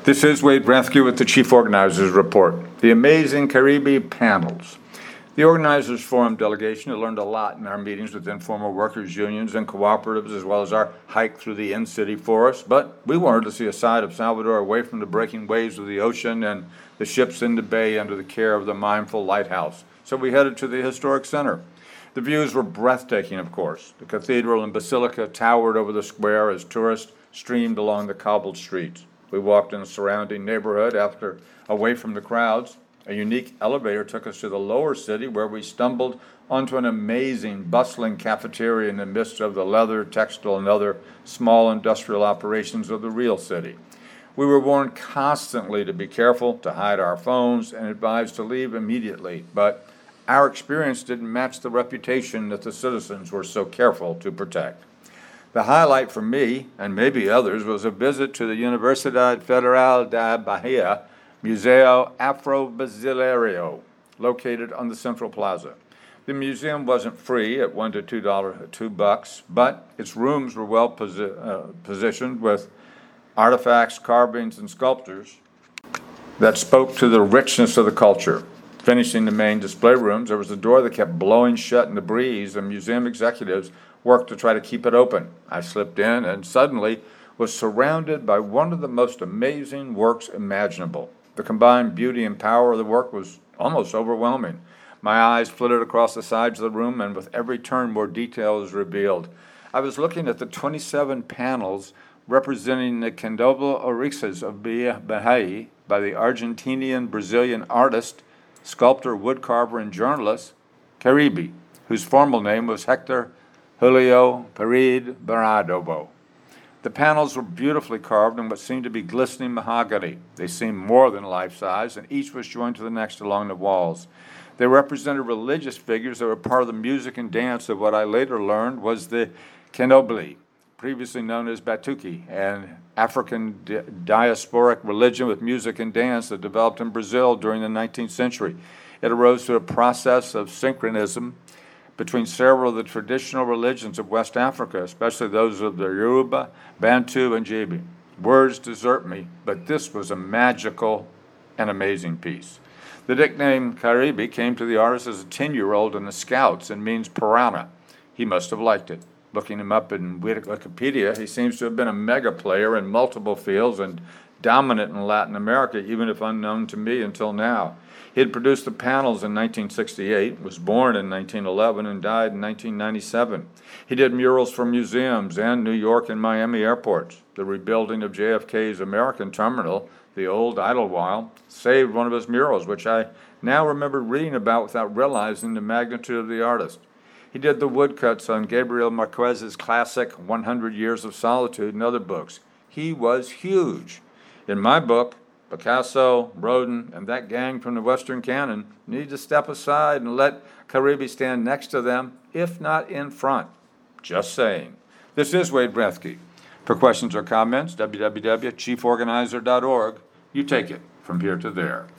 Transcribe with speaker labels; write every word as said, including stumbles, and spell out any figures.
Speaker 1: This is Wade Brethke with the Chief Organizers Report. The amazing Caribe panels. The Organizers Forum delegation had learned a lot in our meetings with informal workers' unions and cooperatives, as well as our hike through the in-city forest, but we wanted to see a side of Salvador away from the breaking waves of the ocean and the ships in the bay under the care of the mindful lighthouse. So we headed to the historic center. The views were breathtaking, of course. The cathedral and basilica towered over the square as tourists streamed along the cobbled streets. We walked in the surrounding neighborhood after away from the crowds. A unique elevator took us to the lower city, where we stumbled onto an amazing, bustling cafeteria in the midst of the leather, textile, and other small industrial operations of the real city. We were warned constantly to be careful, to hide our phones, and advised to leave immediately, but our experience didn't match the reputation that the citizens were so careful to protect. The highlight for me, and maybe others, was a visit to the Universidad Federal de Bahia Museo Afro-Brasileiro, located on the Central Plaza. The museum wasn't free at one to two dollars, two bucks, but its rooms were well posi- uh, positioned with artifacts, carvings, and sculptures that spoke to the richness of the culture. Finishing the main display rooms, there was a door that kept blowing shut in the breeze, and museum executives worked to try to keep it open. I slipped in and suddenly was surrounded by one of the most amazing works imaginable. The combined beauty and power of the work was almost overwhelming. My eyes flitted across the sides of the room, and with every turn more detail was revealed. I was looking at the twenty-seven panels representing the Candomblé Oryxes of Bahia by the Argentinian-Brazilian artist, sculptor, woodcarver, and journalist Caribe, whose formal name was Hector Julio Pereira Baradobo. The panels were beautifully carved in what seemed to be glistening mahogany. They seemed more than life-size, and each was joined to the next along the walls. They represented religious figures that were part of the music and dance of what I later learned was the Candomblé, previously known as Batuque, an African di- diasporic religion with music and dance that developed in Brazil during the nineteenth century. It arose through a process of synchronism between several of the traditional religions of West Africa, especially those of the Yoruba, Bantu, and Jibi. Words desert me, but this was a magical and amazing piece. The nickname Caribe came to the artist as a ten-year-old in the Scouts and means piranha. He must have liked it. Looking him up in Wikipedia, he seems to have been a mega player in multiple fields and dominant in Latin America, even if unknown to me until now. He had produced the panels in nineteen sixty-eight, was born in nineteen eleven, and died in nineteen ninety-seven. He did murals for museums and New York and Miami airports. The rebuilding of J F K's American terminal, the old Idlewild, saved one of his murals, which I now remember reading about without realizing the magnitude of the artist. He did the woodcuts on Gabriel Marquez's classic one hundred Years of Solitude and other books. He was huge. In my book, Picasso, Rodin, and that gang from the Western Canon need to step aside and let Caribe stand next to them, if not in front. Just saying. This is Wade Brethke. For questions or comments, w w w dot chief organizer dot org. You take it from here to there.